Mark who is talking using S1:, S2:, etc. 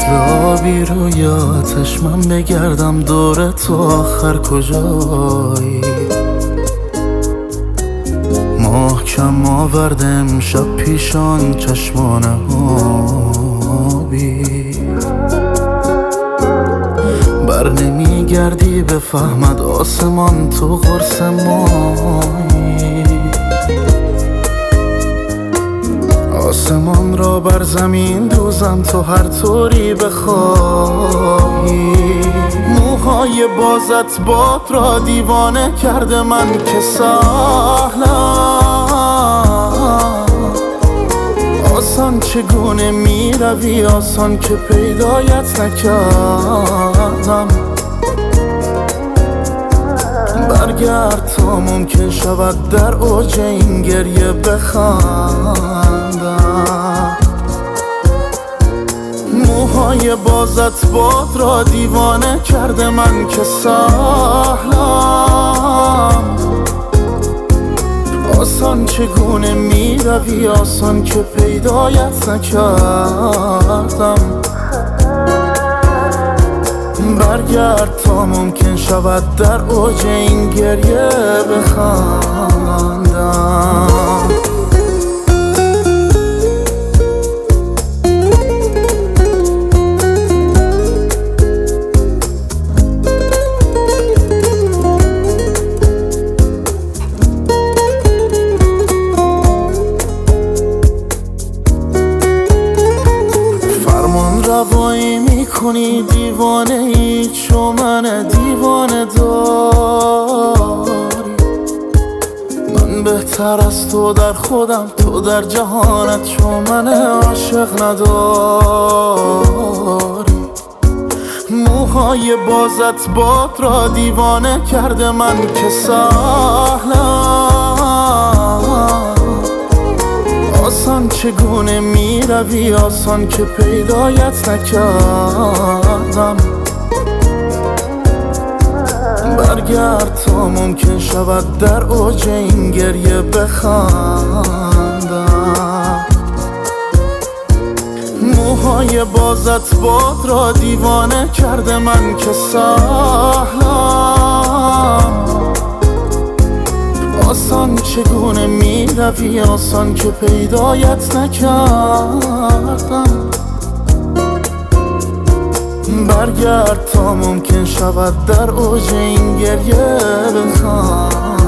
S1: کجا بی رویاتش من بگردم دور تو آخر کجایی؟ محکم آورده امشب پیشان چشمان آبی، بر نمیگردی بفهمد آسمان تو قرص مایی. آسمان را بر زمین دوزم تو هر طوری بخواهی. موهای بازت باد را دیوانه کرده من که سهلم. آسان چگونه می روی آسان که پیدایت نکردم. برگرد تا ممکن شود در اوج این گریه بخندم. موهای بازت باد را دیوانه کرده من که سهلم. آسان چگونه می روی آسان که پیدایت نکردم. برگرد تا ممکن شود در اوج این گریه بخندم. روایی میکنی دیوانه ای چو من دیوانه داری. من بهتر از تو در خودم، تو در جهانت چو من عاشق نداری. موهای بازت باد را دیوانه کرده من که سهلم. آسان چگونه می روی آسان که پیدایت نکردم. برگرد تا ممکن شود در اوج این گریه بخندم. موهای بازت باد را دیوانه کرده من که سهلم. آسان چگونه می روی آسان که پیدایت نکردم. برگرد تا ممکن شود در اوج این گریه بخندم.